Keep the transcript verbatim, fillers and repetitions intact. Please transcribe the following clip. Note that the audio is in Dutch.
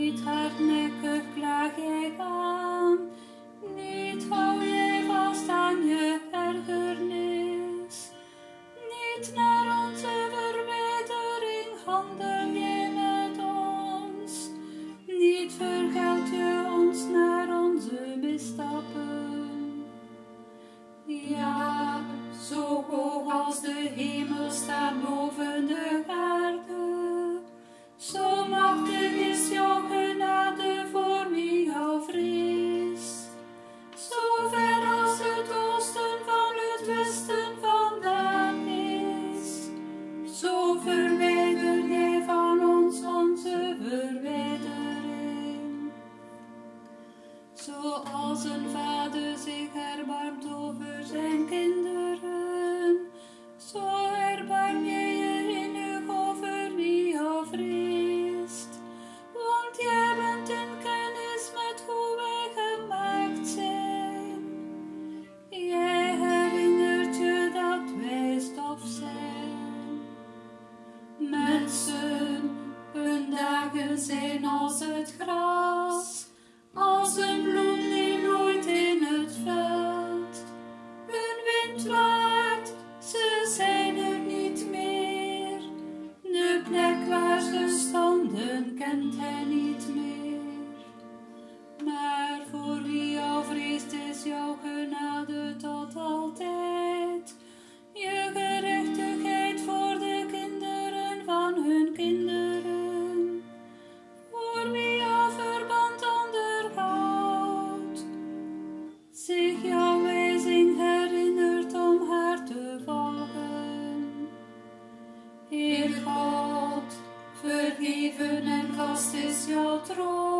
Niet hardnekkig klaag jij aan, niet hou jij vast aan je ergernis. Niet naar onze verwijdering handel jij met ons, niet vergeld je ons naar onze misstappen. Ja, zo hoog als de hemel staat boven de aarde, zo machtig is jouw genade voor wie jou vreest. Zo ver als het oosten van het westen vandaan is, zo verwijder jij van ons onze verwijdering. Zoals een vader zich erbarmt over zijn kinderen, zo erbarm jij je innig over wie jou vreest. Want jij bent in kennis met hoe wij gemaakt zijn. Jij herinnert je dat wij stof zijn. Mensen, hun dagen zijn als het gras, als een bloem die bloeit in het veld. Hun wind waait, ze zijn er niet meer. De plek waar ze stonden kent hij niet meer. Maar voor wie jou vreest is jouw genade tot altijd. Je gerechtigheid voor de kinderen van hun kinderen. Voor wie jouw verband onderhoudt, zich jouw wijzing herinnert om haar te volgen. Heer God, vergeven en vast is jouw troon.